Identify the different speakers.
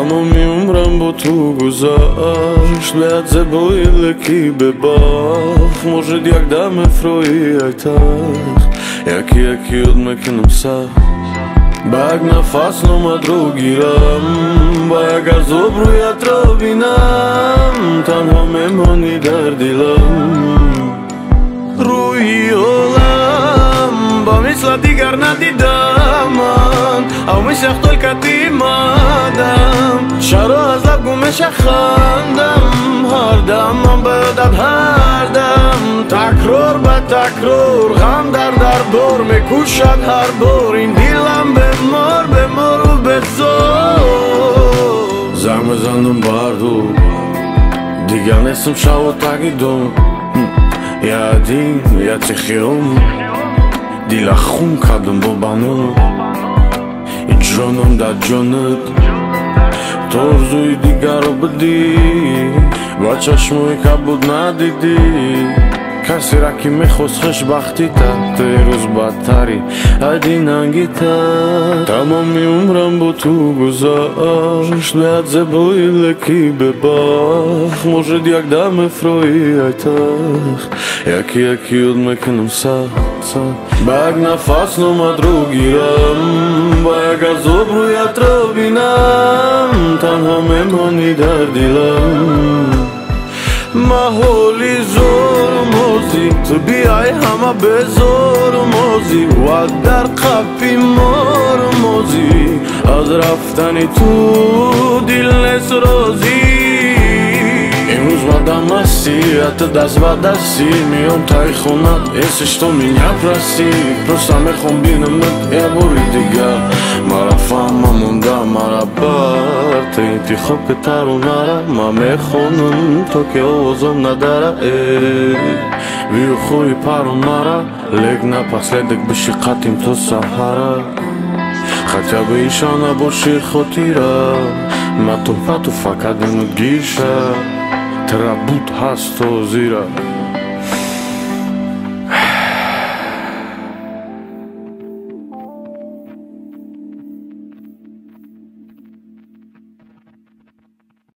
Speaker 1: تمام عمرم با تو گذشت باید زبای لکی به باخ موجد یک دم افرایی ایتخ یکی یکی یاد میکنم سخت با یک نفس نومد رو گیرم با یک عذاب رویت را بینم تنها میمانی در دلم روی عالم با مثل دیگر ندیدم من او میشه اختال کتی مادم چرا از لب گمش خندم هر دم من بدد هر دم تکرار به تکرار غم در بار میکوشد هر بار این دیلم بمار و بزار زنگ بزندم بردو دیگر نیستم شو تگیدم یادی یا تخیرم دیل خون کردم با بانو جانم در جانت ترزوی دیگر رو بدی با چشموی که بود ندیدی کسی را که میخواست خوشبختی تا روز بدتری هدی ننگی تا تمامی عمرم با تو گذشت باید زبای لکی به باخ موجد یک دم افرایی ایتخ یکی یکی یاد میکنم سخت با یک نفس نومد رو گیرم با یک عذاب رویت را بینم تنها میمانی در دلم محالی زور موزی تو بیای همه بزار موزی و در قفی مار موزی از رفتن تو دل نیست رازی امروز مدام مسیحت دست و دستی میام تای خونت ایسش تو میاب رستی پرستا میخوام بینمت یه بوری دیگر مرا فهمم مونده مرا بر تا انتخاب که ترو نره ما میخونم تو که آوازم نداره بیو خوی پرو نره لیک نپسلیدک بشی قطیم تو سحره хотя бы еще на больше خطیره ما تو فقط گیشه ترابوت هست و زیره